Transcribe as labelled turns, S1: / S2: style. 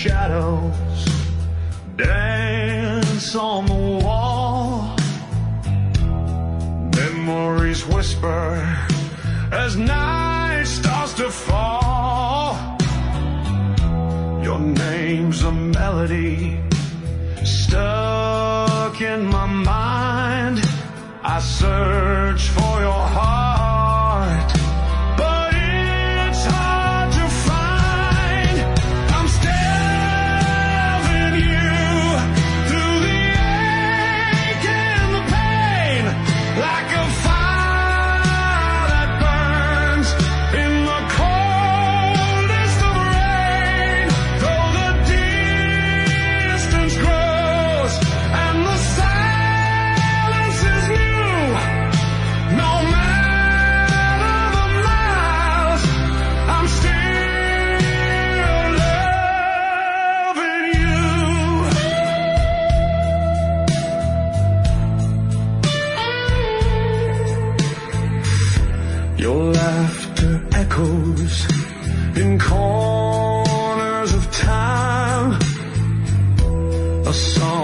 S1: shadows dance on the wall. Memories whisper as night starts to fall. Your name's a melody stuck in my mind. I search for your heart, but it's hard to find. I'm staring you through the ache and the pain, like a fire that burns in the coldest of rain. Though the distance grows and the silence is new, no matter the miles, I'm still loving you. Your laughter echoes in corners of time, a song